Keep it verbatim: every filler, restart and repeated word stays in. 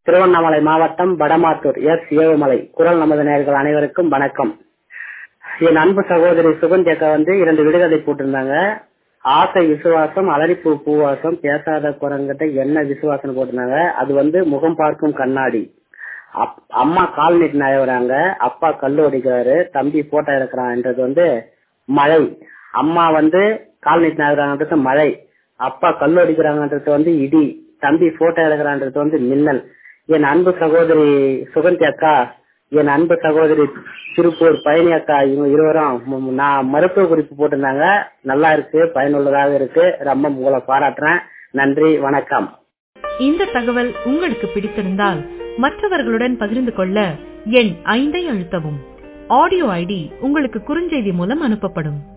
திருவண்ணாமலை மாவட்டம் வடமாத்தூர் எஸ் ஏழுமலை. குரல் நமது நேயர்கள் அனைவருக்கும் வணக்கம். என் அன்பு சகோதரி சுகந்தி அக்கா வந்து இரண்டு விடுகதை போட்டிருந்தாங்க. ஆசை விசுவாசம், அலரிப்பூ பூவாசம், பேசாத குரங்கிட்ட என்ன விசுவாசம் போட்டிருந்தாங்க. அது வந்து முகம் பார்க்கும் கண்ணாடி. அம்மா கால் நீட்டு நயவுறாங்க, அப்பா கல்லு ஒடிக்கிறாரு, தம்பி போட்டோ எடுக்கிறான்ன்றது வந்து மழை. அம்மா வந்து கால் நீட்டு நயவுறாங்கன்றது மழை, அப்பா கல்லு ஒடிக்கிறாங்கன்றது வந்து இடி, தம்பி போட்டோ எடுக்கிறான்றது வந்து மின்னல். என் அன்பு சகோதரி சுகந்தி அக்கா, என் அன்பு சகோதரி திருப்பூர் பயணி அக்கா, இவங்க இருவரும் நான் மருத்துவ குறிப்பு போட்டிருந்தாங்க. நல்லா இருக்கு, பயனுள்ளதாக இருக்கு. ரொம்ப உங்களை பாராட்டுறேன். நன்றி, வணக்கம். இந்த தகவல் உங்களுக்கு பிடித்திருந்தால் மற்றவர்களுடன் பகிர்ந்து கொள்ள எண் ஐந்தை அழுத்தவும். ஆடியோ ஐடி உங்களுக்கு குறுஞ்செய்தி மூலம் அனுப்பப்படும்.